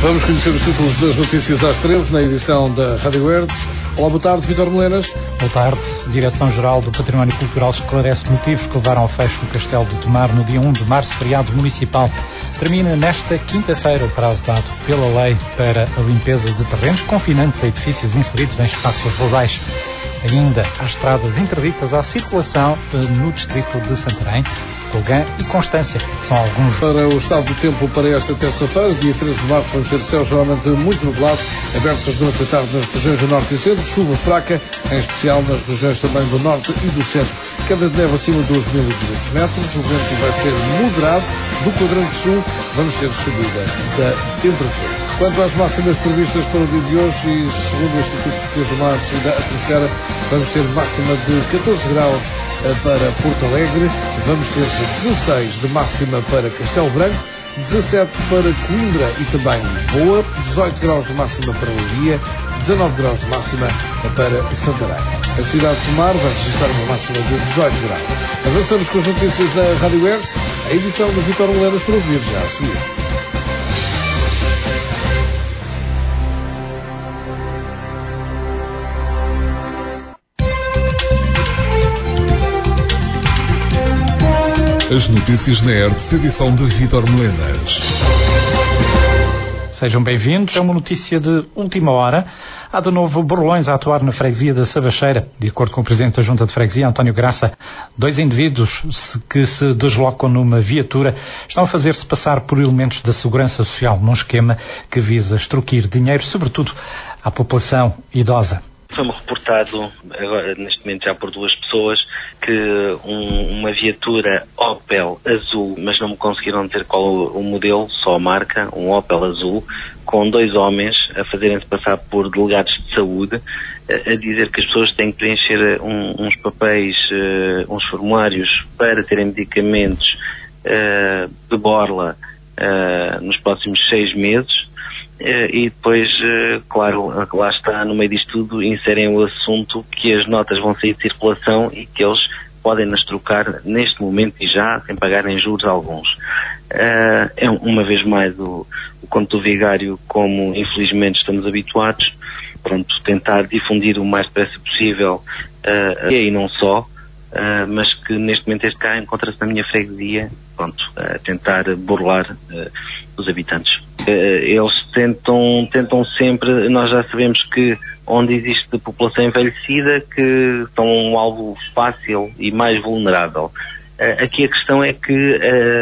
Vamos conhecer os títulos das notícias às 13 na edição da Rádio Hertz. Olá, boa tarde, Vítor Melenas. Boa tarde. A Direção-Geral do Património Cultural esclarece motivos que levaram ao fecho do Castelo de Tomar no dia 1 de março, feriado municipal. Termina nesta quinta-feira o prazo dado pela lei para a limpeza de terrenos confinantes a edifícios inseridos em espaços rurais. Ainda há estradas interditas à circulação no distrito de Santarém. Colgã e Constância são alguns. Para o estado do tempo para esta terça-feira, dia 13 de março, vamos ter céu geralmente muito nublado, abertos durante a tarde nas regiões do norte e centro, chuva fraca, em especial nas regiões também do norte e do centro. Queda de neve acima dos 1.200 metros, o vento vai ser moderado, do quadrante sul vamos ter subida da temperatura. Quanto às máximas previstas para o dia de hoje, e segundo o Instituto Português do Mar e da Atmosfera, vamos ter máxima de 14 graus para Porto Alegre, vamos ter 16 de máxima para Castelo Branco, 17 para Coimbra e também Lisboa, 18 graus de máxima para Leiria, 19 graus de máxima para Santarém. A cidade de Tomar vai registrar uma máxima de 18 graus. Avançamos com as notícias da Rádio Hertz, a edição de Vítor Melenas para ouvir já a seguir. As notícias na Hertz, edição de Vítor Melenas. Sejam bem-vindos. É uma notícia de última hora. Há de novo borrolões a atuar na freguesia da Sabacheira. De acordo com o Presidente da Junta de Freguesia, António Graça, 2 indivíduos que se deslocam numa viatura estão a fazer-se passar por elementos da Segurança Social num esquema que visa extorquir dinheiro, sobretudo à população idosa. Foi-me reportado, agora, neste momento já por 2 pessoas, que uma viatura Opel azul, mas não me conseguiram dizer qual o modelo, só a marca, um Opel azul, com 2 homens a fazerem-se passar por delegados de saúde, a dizer que as pessoas têm que preencher uns papéis, uns formulários para terem medicamentos de borla nos próximos 6 meses. E depois, claro, lá está, no meio disto tudo, inserem o assunto que as notas vão sair de circulação e que eles podem nas trocar neste momento e já, sem pagarem juros alguns. É uma vez mais o conto do vigário, como infelizmente estamos habituados, pronto, tentar difundir o mais depressa possível, e aí não só, mas que neste momento este cá encontra-se na minha freguesia, pronto, a tentar burlar os habitantes. Eles tentam sempre, nós já sabemos que onde existe população envelhecida que são um alvo fácil e mais vulnerável. Aqui a questão é que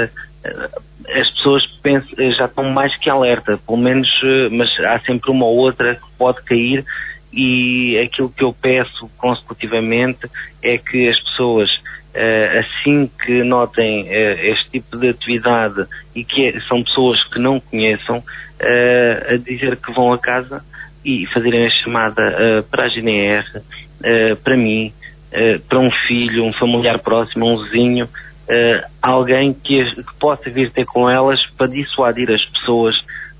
as pessoas já estão mais que alerta, pelo menos, mas há sempre uma ou outra que pode cair, e aquilo que eu peço consecutivamente é que as pessoas, assim que notem este tipo de atividade e que são pessoas que não conheçam, a dizer que vão a casa e fazerem a chamada para a GNR, para mim, para um filho, um familiar próximo, um vizinho, alguém que possa vir ter com elas para dissuadir as pessoas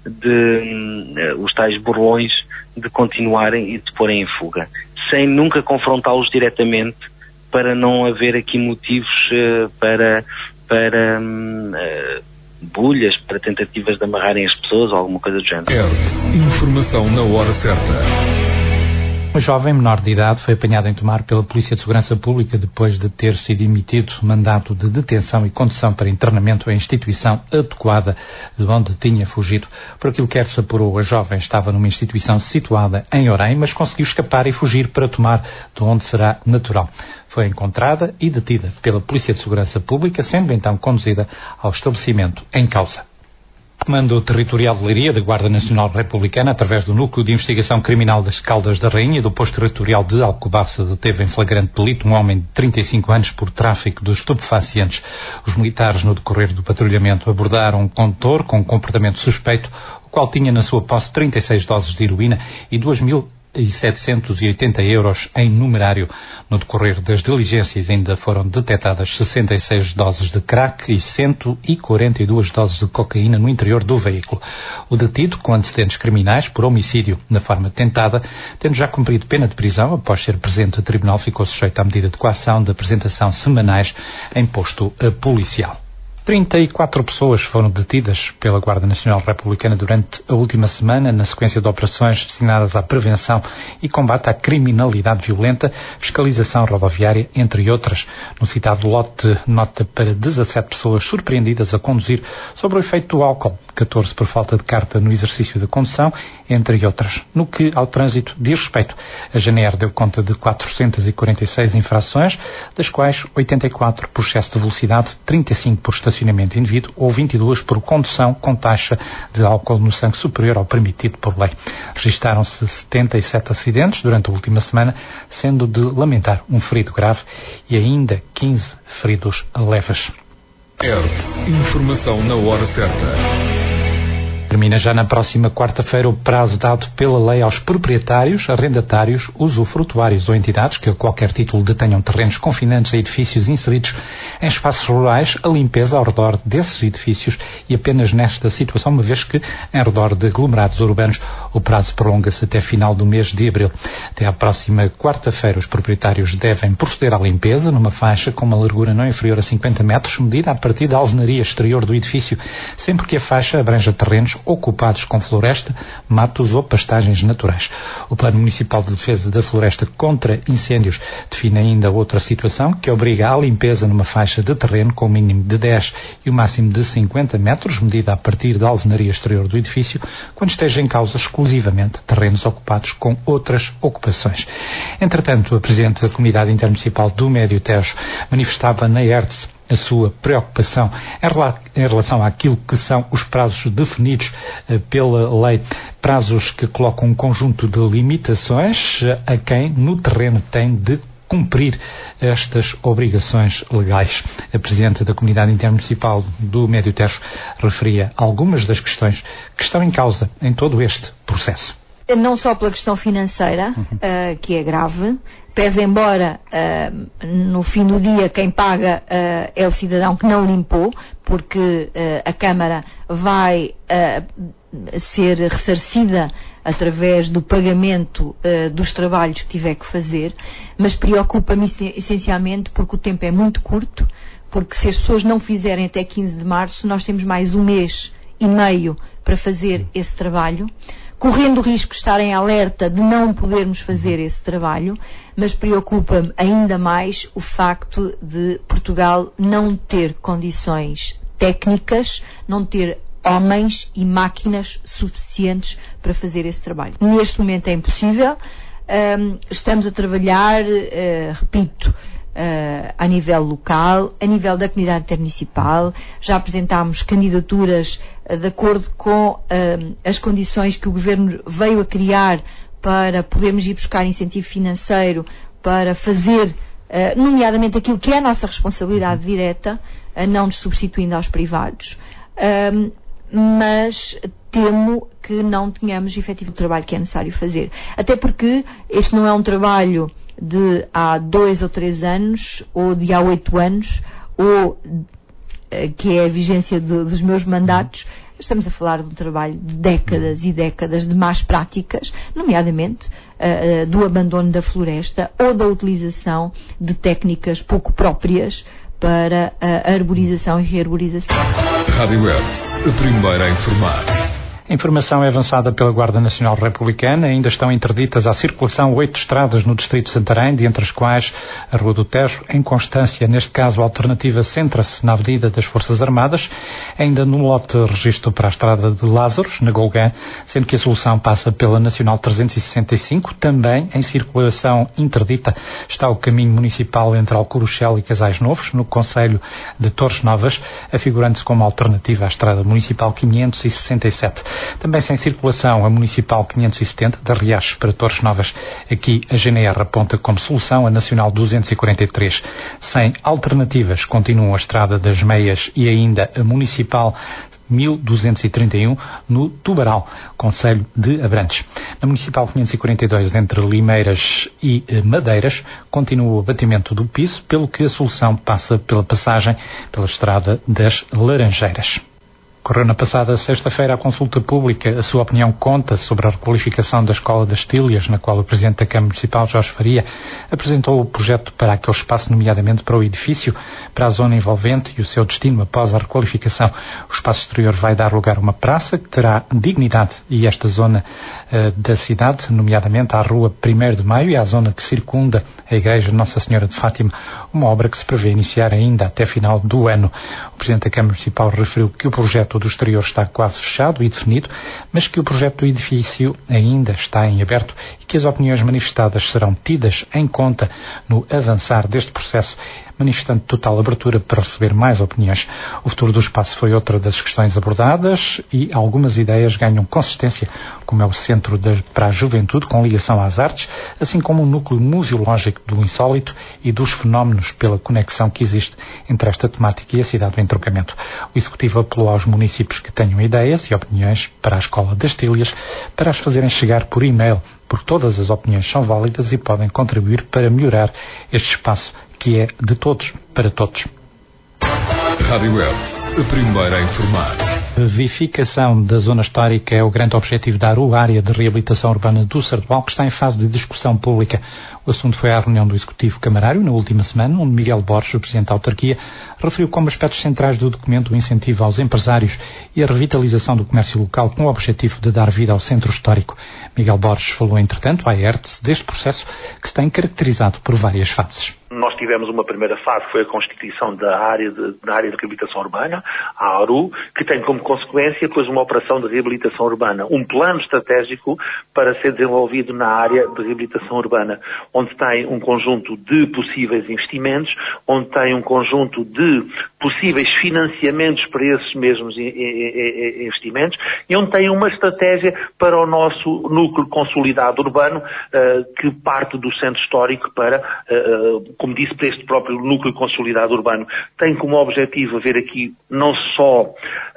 os tais burlões de continuarem e de porem em fuga, sem nunca confrontá-los diretamente, para não haver aqui motivos para bulhas, para tentativas de amarrarem as pessoas ou alguma coisa do género. Informação na hora certa. Uma jovem menor de idade foi apanhada em Tomar pela Polícia de Segurança Pública depois de ter sido emitido mandato de detenção e condução para internamento à instituição adequada de onde tinha fugido. Por aquilo que se apurou, a jovem estava numa instituição situada em Orem, mas conseguiu escapar e fugir para Tomar, de onde será natural. Foi encontrada e detida pela Polícia de Segurança Pública, sendo então conduzida ao estabelecimento em causa. O Comando Territorial de Leiria, da Guarda Nacional Republicana, através do Núcleo de Investigação Criminal das Caldas da Rainha e do Posto Territorial de Alcobaça, deteve em flagrante delito um homem de 35 anos por tráfico de estupefacientes. Os militares, no decorrer do patrulhamento, abordaram um condutor com um comportamento suspeito, o qual tinha na sua posse 36 doses de heroína e 2.780 euros em numerário. No decorrer das diligências ainda foram detectadas 66 doses de crack e 142 doses de cocaína no interior do veículo. O detido, com antecedentes criminais por homicídio na forma tentada, tendo já cumprido pena de prisão após ser presente a tribunal, ficou sujeito à medida de coação de apresentação semanais em posto policial. 34 pessoas foram detidas pela Guarda Nacional Republicana durante a última semana, na sequência de operações destinadas à prevenção e combate à criminalidade violenta, fiscalização rodoviária, entre outras. No citado lote, nota para 17 pessoas surpreendidas a conduzir sob o efeito do álcool, 14 por falta de carta no exercício da condução, entre outras. No que ao trânsito diz respeito, a GNR deu conta de 446 infrações, das quais 84 por excesso de velocidade, 35 por estacionamento indevido ou 22 por condução com taxa de álcool no sangue superior ao permitido por lei. Registaram-se 77 acidentes durante a última semana, sendo de lamentar um ferido grave e ainda 15 feridos leves. Informação na hora certa. Termina já na próxima quarta-feira o prazo dado pela lei aos proprietários, arrendatários, usufrutuários ou entidades que a qualquer título detenham terrenos confinantes a edifícios inseridos em espaços rurais, a limpeza ao redor desses edifícios e apenas nesta situação, uma vez que em redor de aglomerados urbanos o prazo prolonga-se até final do mês de abril. Até à próxima quarta-feira os proprietários devem proceder à limpeza numa faixa com uma largura não inferior a 50 metros, medida a partir da alvenaria exterior do edifício, sempre que a faixa abranja terrenos ocupados com floresta, matos ou pastagens naturais. O Plano Municipal de Defesa da Floresta contra Incêndios define ainda outra situação que obriga à limpeza numa faixa de terreno com o mínimo de 10 e o máximo de 50 metros, medida a partir da alvenaria exterior do edifício, quando esteja em causa exclusivamente terrenos ocupados com outras ocupações. Entretanto, a Presidente da Comunidade Intermunicipal do Médio Tejo manifestava na ERTS a sua preocupação em relação àquilo que são os prazos definidos pela lei, prazos que colocam um conjunto de limitações a quem no terreno tem de cumprir estas obrigações legais. A Presidente da Comunidade Intermunicipal do Médio Tejo referia algumas das questões que estão em causa em todo este processo. Não só pela questão financeira, que é grave, pese embora no fim do dia quem paga é o cidadão que não limpou, porque a Câmara vai ser ressarcida através do pagamento dos trabalhos que tiver que fazer, mas preocupa-me essencialmente porque o tempo é muito curto, porque se as pessoas não fizerem até 15 de março, nós temos mais um mês e meio para fazer esse trabalho, correndo o risco de estar em alerta de não podermos fazer esse trabalho, mas preocupa-me ainda mais o facto de Portugal não ter condições técnicas, não ter homens e máquinas suficientes para fazer esse trabalho. Neste momento é impossível. Estamos a trabalhar, repito, a nível local, a nível da comunidade intermunicipal. Já apresentámos candidaturas de acordo com as condições que o Governo veio a criar para podermos ir buscar incentivo financeiro para fazer, nomeadamente aquilo que é a nossa responsabilidade direta, não nos substituindo aos privados. Mas temo que não tenhamos efetivo o trabalho que é necessário fazer. Até porque este não é um trabalho de há 2 ou 3 anos, ou de há 8 anos, ou que é a vigência dos meus mandatos. Estamos a falar de um trabalho de décadas e décadas de más práticas, nomeadamente do abandono da floresta ou da utilização de técnicas pouco próprias para a arborização e rearborização. Rádio Web, a primeira a informar. A informação é avançada pela Guarda Nacional Republicana. Ainda estão interditas à circulação 8 estradas no distrito de Santarém, dentre as quais a Rua do Tejo, em Constância. Neste caso, a alternativa centra-se na Avenida das Forças Armadas, ainda no lote de registro para a Estrada de Lázaros, na Golgã, sendo que a solução passa pela Nacional 365. Também em circulação interdita está o caminho municipal entre Alcoruchel e Casais Novos, no concelho de Torres Novas, afigurando-se como alternativa à Estrada Municipal 567. Também sem circulação a Municipal 570 de Riachos para Torres Novas. Aqui a GNR aponta como solução a Nacional 243. Sem alternativas continuam a Estrada das Meias e ainda a Municipal 1231 no Tubaral, concelho de Abrantes. Na Municipal 542, entre Limeiras e Madeiras, continua o abatimento do piso, pelo que a solução passa pela passagem pela Estrada das Laranjeiras. Decorreu na passada sexta-feira a consulta pública. A sua opinião conta sobre a requalificação da Escola das Tílias, na qual o Presidente da Câmara Municipal, Jorge Faria, apresentou o projeto para aquele espaço, nomeadamente para o edifício, para a zona envolvente e o seu destino após a requalificação. O espaço exterior vai dar lugar a uma praça que terá dignidade e esta zona da cidade, nomeadamente à Rua 1º de Maio e à zona que circunda a Igreja Nossa Senhora de Fátima, uma obra que se prevê iniciar ainda até final do ano. O Presidente da Câmara Municipal referiu que o projeto do exterior está quase fechado e definido, mas que o projeto do edifício ainda está em aberto e que as opiniões manifestadas serão tidas em conta no avançar deste processo, manifestando total abertura para receber mais opiniões. O futuro do espaço foi outra das questões abordadas e algumas ideias ganham consistência, como é o Centro para a Juventude com ligação às artes, assim como o núcleo museológico do insólito e dos fenómenos pela conexão que existe entre esta temática e a cidade do entroncamento. O Executivo apelou aos municípios que tenham ideias e opiniões para a Escola das Tílias para as fazerem chegar por e-mail, porque todas as opiniões são válidas e podem contribuir para melhorar este espaço que é de todos para todos. Rádio Web, a primeira a informar. A vivificação da zona histórica é o grande objetivo da ARU, Área de Reabilitação Urbana do Sardual, que está em fase de discussão pública. O assunto foi à reunião do Executivo Camarário na última semana, onde Miguel Borges, o Presidente da Autarquia, referiu como aspectos centrais do documento o incentivo aos empresários e a revitalização do comércio local com o objetivo de dar vida ao centro histórico. Miguel Borges falou, entretanto, à ERTE deste processo que se tem caracterizado por várias fases. Nós tivemos uma primeira fase, que foi a constituição da área de reabilitação urbana, a ARU, que tem como consequência depois uma operação de reabilitação urbana, um plano estratégico para ser desenvolvido na área de reabilitação urbana, onde tem um conjunto de possíveis investimentos, onde tem um conjunto de possíveis financiamentos para esses mesmos investimentos e onde tem uma estratégia para o nosso núcleo consolidado urbano, que parte do centro histórico para, como disse, para este próprio núcleo consolidado urbano. Tem como objetivo haver aqui não só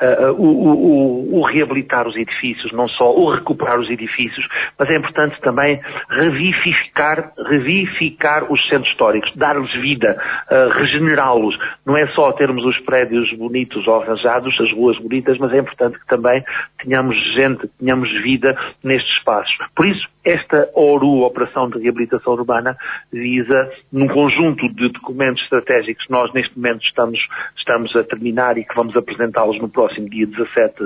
o reabilitar os edifícios, não só o recuperar os edifícios, mas é importante também revivificar os centros históricos, dar-lhes vida, regenerá-los. Não é só termos os prédios bonitos ou arranjados, as ruas bonitas, mas é importante que também tenhamos gente, tenhamos vida nestes espaços. Por isso, esta ORU, Operação de Reabilitação Urbana, visa, num conjunto de documentos estratégicos que nós neste momento estamos a terminar e que vamos apresentá-los no próximo dia 17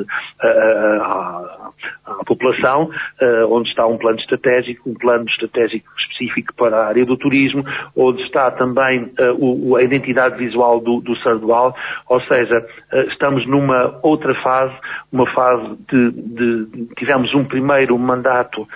à população, onde está um plano estratégico específico para a área do turismo, onde está também a identidade visual do Sardual, ou seja, estamos numa outra fase, uma fase tivemos um primeiro mandato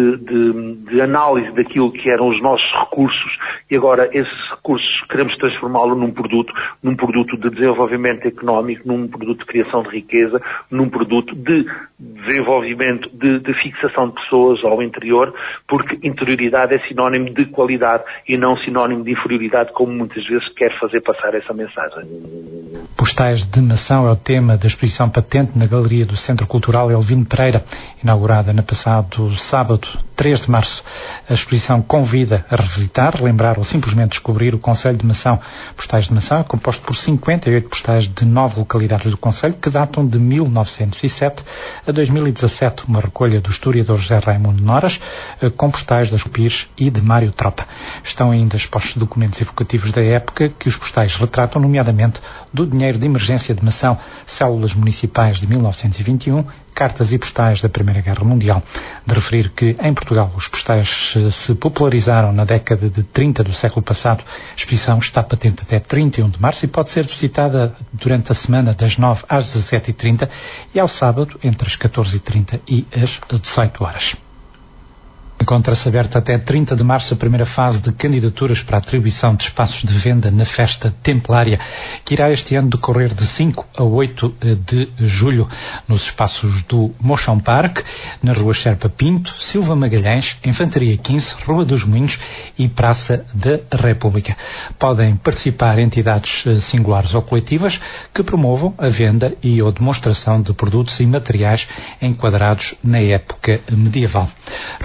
de análise daquilo que eram os nossos recursos e agora esses recursos queremos transformá-lo num produto de desenvolvimento económico, num produto de criação de riqueza, num produto de desenvolvimento, de fixação de pessoas ao interior, porque interioridade é sinónimo de qualidade e não sinónimo de inferioridade, como muitas vezes quer fazer passar essa mensagem. Postais de Nação é o tema da exposição patente na Galeria do Centro Cultural Elvino Pereira, inaugurada no passado sábado, 3 de março. A exposição convida a revisitar, relembrar ou simplesmente descobrir o Concelho de Nação. Postais de Nação é composto por 58 postais de 9 localidades do Concelho que datam de 1907 a 2017, uma recolha do historiador José Raimundo Noras, com postais das Pires e de Mário Tropa. Estão ainda expostos documentos evocativos da época que os postais retratam, nomeadamente do dinheiro de emergência de Nação, células municipais de 1921, cartas e postais da Primeira Guerra Mundial. De referir que, em Portugal, os postais se popularizaram na década de 30 do século passado. A exposição está patente até 31 de março e pode ser visitada durante a semana das 9 às 17h30 e ao sábado entre as 14h30 e as 18 horas. Encontra-se aberta até 30 de março a primeira fase de candidaturas para a atribuição de espaços de venda na Festa Templária, que irá este ano decorrer de 5 a 8 de julho, nos espaços do Mochão Parque, na Rua Sherpa Pinto, Silva Magalhães, Infantaria 15, Rua dos Moinhos e Praça da República. Podem participar entidades singulares ou coletivas que promovam a venda e ou demonstração de produtos e materiais enquadrados na época medieval. Recordar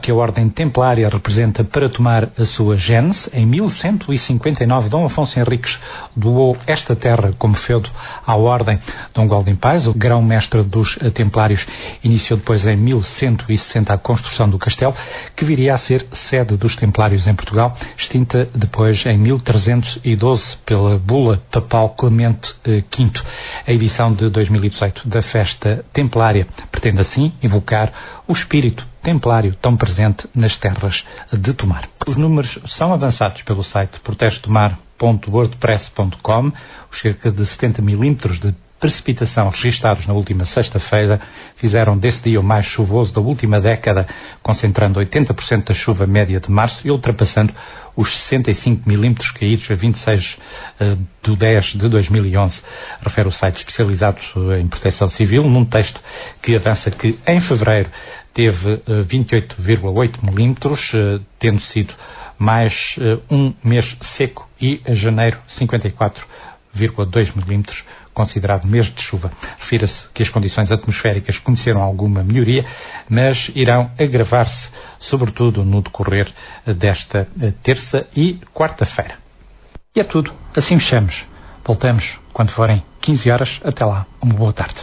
que a Ordem Templária representa para tomar a sua gênese. Em 1159, Dom Afonso Henriques doou esta terra como feudo à Ordem. Dom Golding Pais, o grão-mestre dos Templários, iniciou depois em 1160 a construção do castelo, que viria a ser sede dos Templários em Portugal, extinta depois em 1312 pela bula papal Clemente V. A edição de 2018 da Festa Templária pretende assim invocar o espírito templário tão presente nas terras de Tomar. Os números são avançados pelo site protestomar.wordpress.com. Os cerca de 70 milímetros de precipitação registados na última sexta-feira fizeram desse dia o mais chuvoso da última década, concentrando 80% da chuva média de março e ultrapassando os 65 milímetros caídos a 26 de 10 de 2011, refere o site especializado em proteção civil, num texto que avança que em fevereiro teve 28,8 milímetros, tendo sido mais um mês seco, e em janeiro 54,2 milímetros, considerado mês de chuva. Refira-se que as condições atmosféricas conheceram alguma melhoria, mas irão agravar-se, sobretudo no decorrer desta terça e quarta-feira. E é tudo. Assim fechamos. Voltamos quando forem 15 horas. Até lá. Uma boa tarde.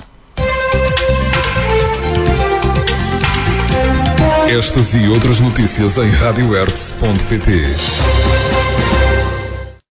Estas e outras notícias em radioertz.pt.